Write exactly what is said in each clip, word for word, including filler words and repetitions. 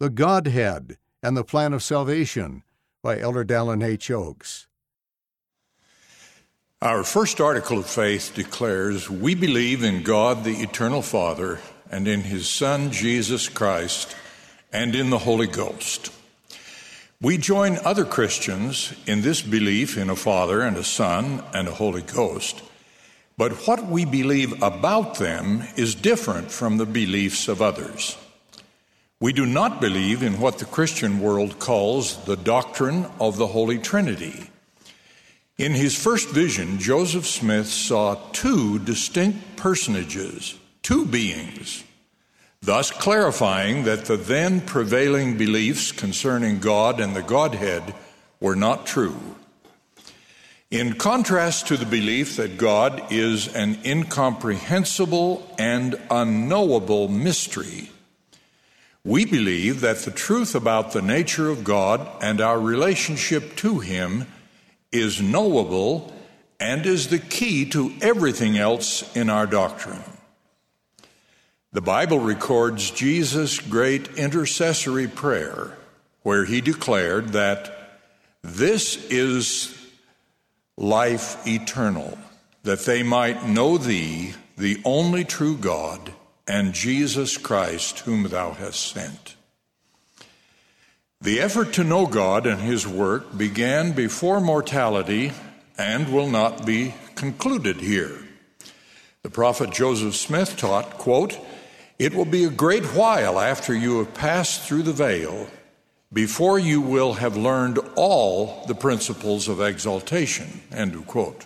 The Godhead and the Plan of Salvation by Elder Dallin H. Oaks. Our first article of faith declares, we believe in God the Eternal Father and in His Son Jesus Christ and in the Holy Ghost. We join other Christians in this belief in a Father and a Son and a Holy Ghost, but what we believe about them is different from the beliefs of others. We do not believe in what the Christian world calls the doctrine of the Holy Trinity. In his first vision, Joseph Smith saw two distinct personages, two beings, thus clarifying that the then prevailing beliefs concerning God and the Godhead were not true. In contrast to the belief that God is an incomprehensible and unknowable mystery, we believe that the truth about the nature of God and our relationship to Him is knowable and is the key to everything else in our doctrine. The Bible records Jesus' great intercessory prayer, where He declared that this is life eternal, that they might know Thee, the only true God, and Jesus Christ, whom Thou hast sent. The effort to know God and His work began before mortality and will not be concluded here. The prophet Joseph Smith taught, quote, "It will be a great while after you have passed through the veil before you will have learned all the principles of exaltation," end of quote.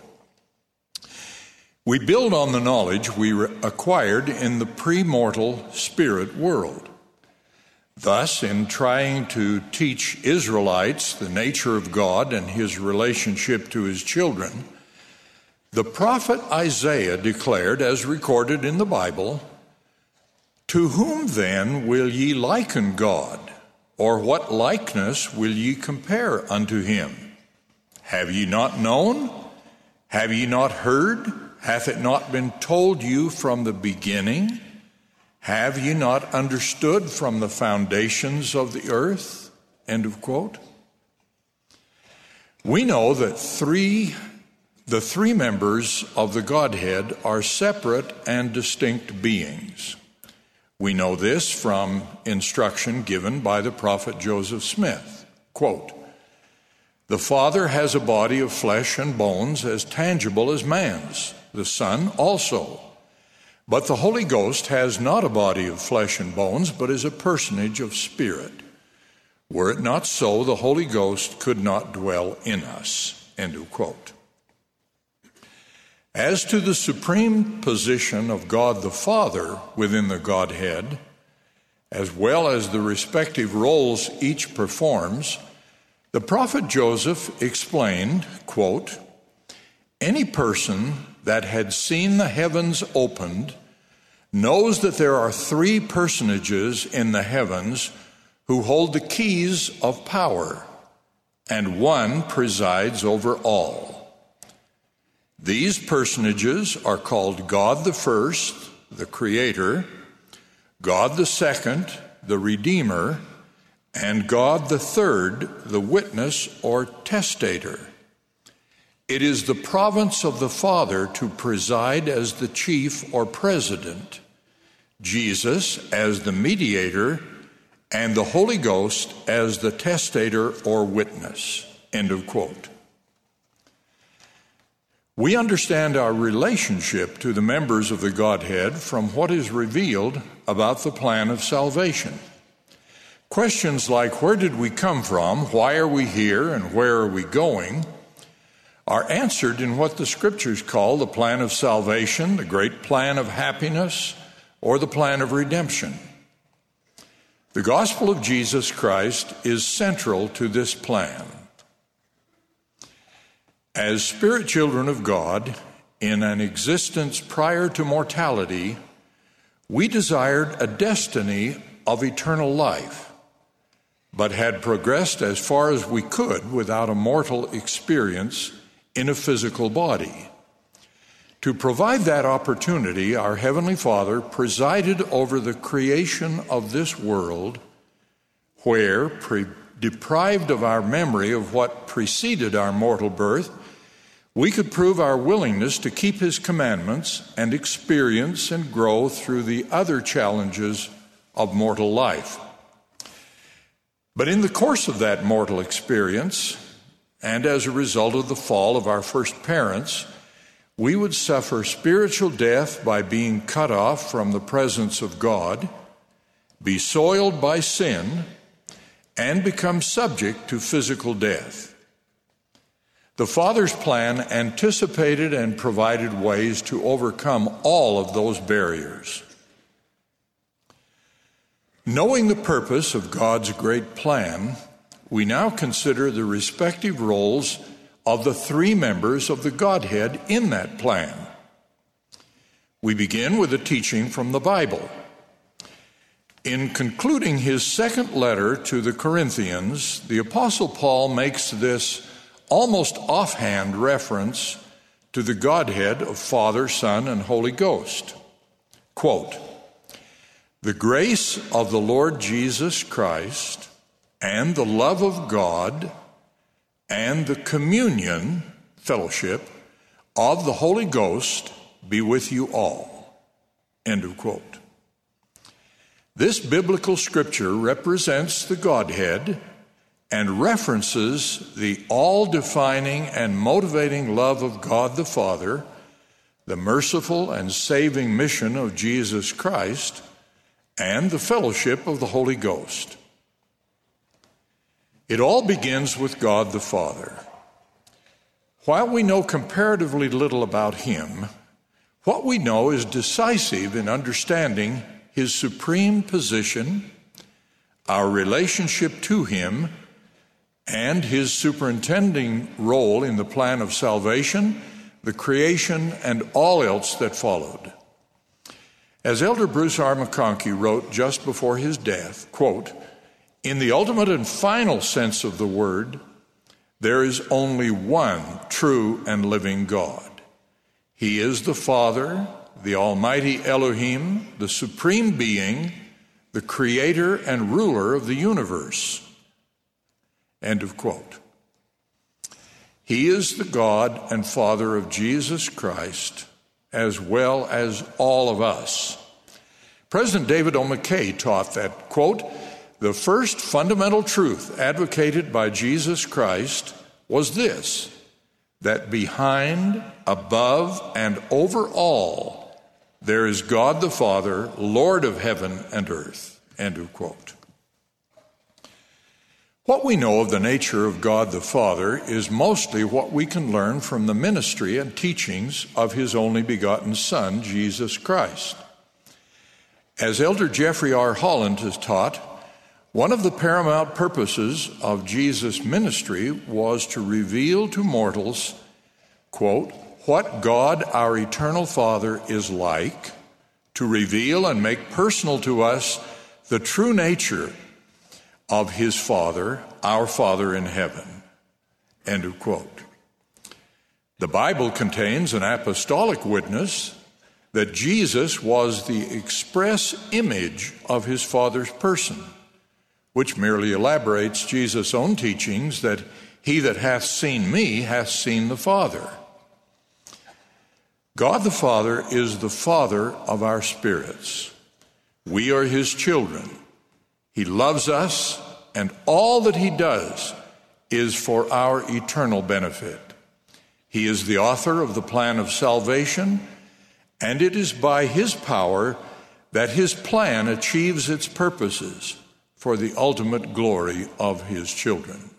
We build on the knowledge we acquired in the pre-mortal spirit world. Thus, in trying to teach Israelites the nature of God and His relationship to His children, the prophet Isaiah declared, as recorded in the Bible, "To whom then will ye liken God? Or what likeness will ye compare unto Him? Have ye not known? Have ye not heard? Hath it not been told you from the beginning? Have ye not understood from the foundations of the earth?" End of quote. We know that three, the three members of the Godhead are separate and distinct beings. We know this from instruction given by the prophet Joseph Smith. Quote, "The Father has a body of flesh and bones as tangible as man's, the Son also. But the Holy Ghost has not a body of flesh and bones, but is a personage of spirit. Were it not so, the Holy Ghost could not dwell in us." End of quote. As to the supreme position of God the Father within the Godhead, as well as the respective roles each performs, the prophet Joseph explained, quote, "Any person that had seen the heavens opened knows that there are three personages in the heavens who hold the keys of power, and one presides over all. These personages are called God the first, the Creator, God the second, the Redeemer, and God the third, the Witness or Testator. It is the province of the Father to preside as the chief or president, Jesus as the mediator, and the Holy Ghost as the testator or witness." End of quote. We understand our relationship to the members of the Godhead from what is revealed about the plan of salvation. Questions like, where did we come from, why are we here, and where are we going, are answered in what the Scriptures call the plan of salvation, the great plan of happiness, or the plan of redemption. The gospel of Jesus Christ is central to this plan. As spirit children of God, in an existence prior to mortality, we desired a destiny of eternal life, but had progressed as far as we could without a mortal experience in a physical body. To provide that opportunity, our Heavenly Father presided over the creation of this world where, pre- deprived of our memory of what preceded our mortal birth, we could prove our willingness to keep his commandments and experience and grow through the other challenges of mortal life. But in the course of that mortal experience, and as a result of the fall of our first parents, we would suffer spiritual death by being cut off from the presence of God, be soiled by sin, and become subject to physical death. The Father's plan anticipated and provided ways to overcome all of those barriers. Knowing the purpose of God's great plan, we now consider the respective roles of the three members of the Godhead in that plan. We begin with a teaching from the Bible. In concluding his second letter to the Corinthians, the Apostle Paul makes this almost offhand reference to the Godhead of Father, Son, and Holy Ghost. Quote, "The grace of the Lord Jesus Christ and the love of God and the communion, fellowship, of the Holy Ghost be with you all." End of quote. This biblical scripture represents the Godhead and references the all-defining and motivating love of God the Father, the merciful and saving mission of Jesus Christ, and the fellowship of the Holy Ghost. It all begins with God the Father. While we know comparatively little about him, what we know is decisive in understanding his supreme position, our relationship to him, and his superintending role in the plan of salvation, the creation, and all else that followed. As Elder Bruce R. McConkie wrote just before his death, quote, "In the ultimate and final sense of the word, there is only one true and living God. He is the Father, the Almighty Elohim, the Supreme Being, the Creator and ruler of the universe." End of quote. He is the God and Father of Jesus Christ, as well as all of us. President David O. McKay taught that, quote, "The first fundamental truth advocated by Jesus Christ was this, that behind, above, and over all, there is God the Father, Lord of heaven and earth." End of quote. What we know of the nature of God the Father is mostly what we can learn from the ministry and teachings of his only begotten Son, Jesus Christ. As Elder Jeffrey R. Holland has taught, one of the paramount purposes of Jesus' ministry was to reveal to mortals, quote, "what God, our eternal Father, is like, to reveal and make personal to us the true nature of his Father, our Father in heaven." End of quote. The Bible contains an apostolic witness that Jesus was the express image of his Father's person, which merely elaborates Jesus' own teachings that he that hath seen me hath seen the Father. God the Father is the Father of our spirits. We are his children. He loves us, and all that he does is for our eternal benefit. He is the author of the plan of salvation, and it is by his power that his plan achieves its purposes for the ultimate glory of his children.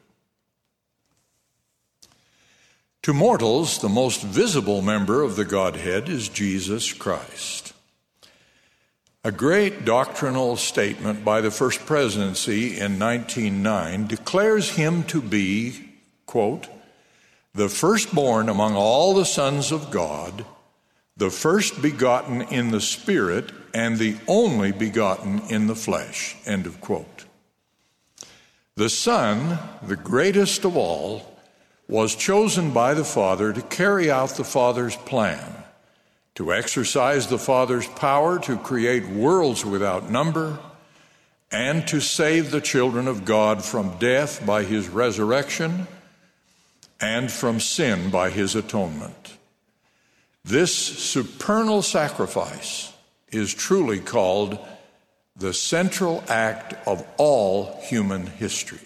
To mortals, the most visible member of the Godhead is Jesus Christ. A great doctrinal statement by the First Presidency in nineteen oh nine declares him to be, quote, "the firstborn among all the sons of God, the first begotten in the Spirit, and the only begotten in the flesh." End of quote. The Son, the greatest of all, was chosen by the Father to carry out the Father's plan, to exercise the Father's power to create worlds without number, and to save the children of God from death by his resurrection and from sin by his atonement. This supernal sacrifice is truly called the central act of all human history.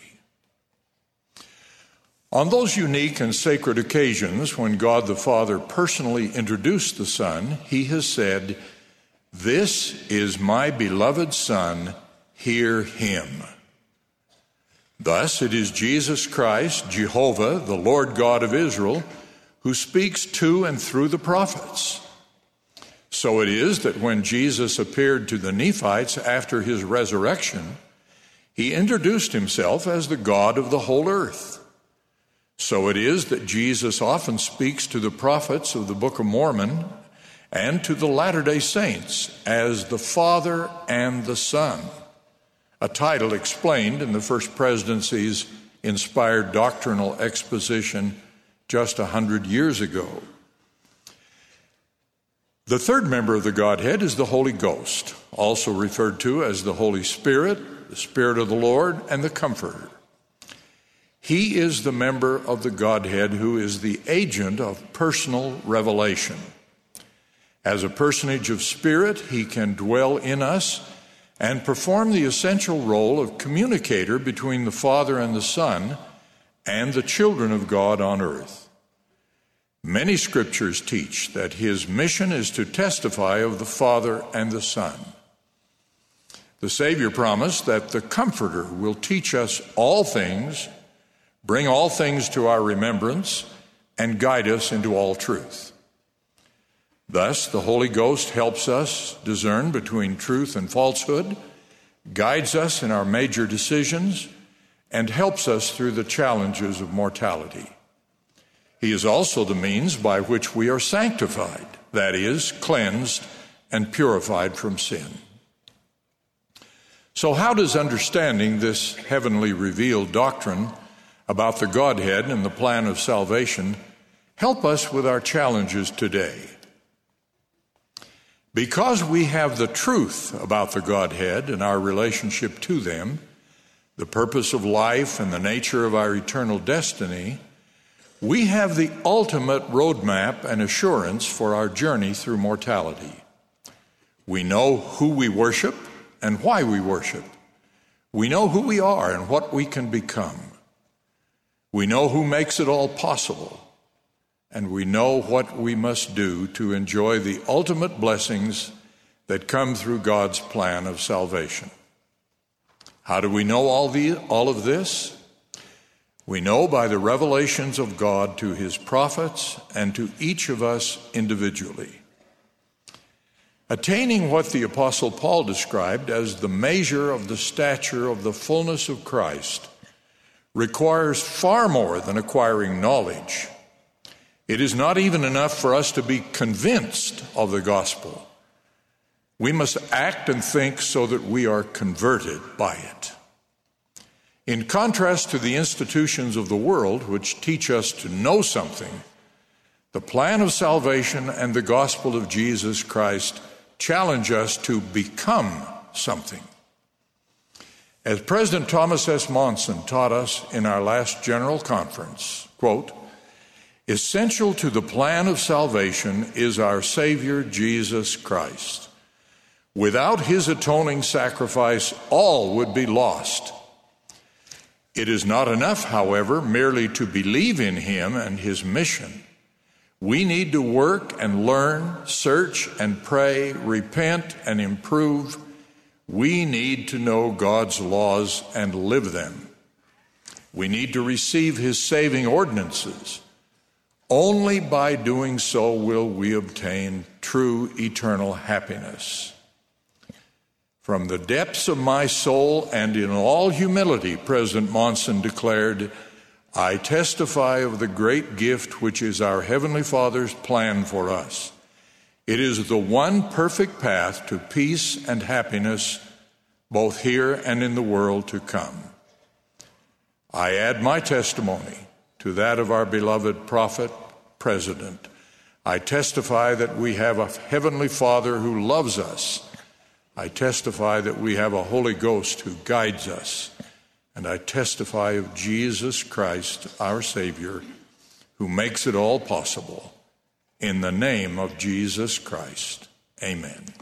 On those unique and sacred occasions when God the Father personally introduced the Son, he has said, "This is my beloved Son, hear him." Thus, it is Jesus Christ, Jehovah, the Lord God of Israel, who speaks to and through the prophets. So it is that when Jesus appeared to the Nephites after his resurrection, he introduced himself as the God of the whole earth. So it is that Jesus often speaks to the prophets of the Book of Mormon and to the Latter-day Saints as the Father and the Son, a title explained in the First Presidency's inspired doctrinal exposition just a hundred years ago. The third member of the Godhead is the Holy Ghost, also referred to as the Holy Spirit, the Spirit of the Lord, and the Comforter. He is the member of the Godhead who is the agent of personal revelation. As a personage of spirit, he can dwell in us and perform the essential role of communicator between the Father and the Son and the children of God on earth. Many scriptures teach that his mission is to testify of the Father and the Son. The Savior promised that the Comforter will teach us all things, bring all things to our remembrance, and guide us into all truth. Thus, the Holy Ghost helps us discern between truth and falsehood, guides us in our major decisions, and helps us through the challenges of mortality. He is also the means by which we are sanctified, that is, cleansed and purified from sin. So how does understanding this heavenly revealed doctrine about the Godhead and the plan of salvation help us with our challenges today? Because we have the truth about the Godhead and our relationship to them, the purpose of life and the nature of our eternal destiny, we have the ultimate roadmap and assurance for our journey through mortality. We know who we worship and why we worship. We know who we are and what we can become. We know who makes it all possible, and we know what we must do to enjoy the ultimate blessings that come through God's plan of salvation. How do we know all the, all of this? We know by the revelations of God to his prophets and to each of us individually. Attaining what the Apostle Paul described as the measure of the stature of the fullness of Christ requires far more than acquiring knowledge. It is not even enough for us to be convinced of the gospel. We must act and think so that we are converted by it. In contrast to the institutions of the world, which teach us to know something, the plan of salvation and the gospel of Jesus Christ challenge us to become something. As President Thomas S. Monson taught us in our last General Conference, quote, "Essential to the plan of salvation is our Savior, Jesus Christ. Without his atoning sacrifice, all would be lost. It is not enough, however, merely to believe in him and his mission. We need to work and learn, search and pray, repent and improve. We need to know God's laws and live them. We need to receive his saving ordinances. Only by doing so will we obtain true eternal happiness. From the depths of my soul and in all humility," President Monson declared, "I testify of the great gift which is our Heavenly Father's plan for us. It is the one perfect path to peace and happiness, both here and in the world to come. I add my testimony to that of our beloved prophet, President. I testify that we have a Heavenly Father who loves us, I testify that we have a Holy Ghost who guides us, and I testify of Jesus Christ, our Savior, who makes it all possible. In the name of Jesus Christ, amen.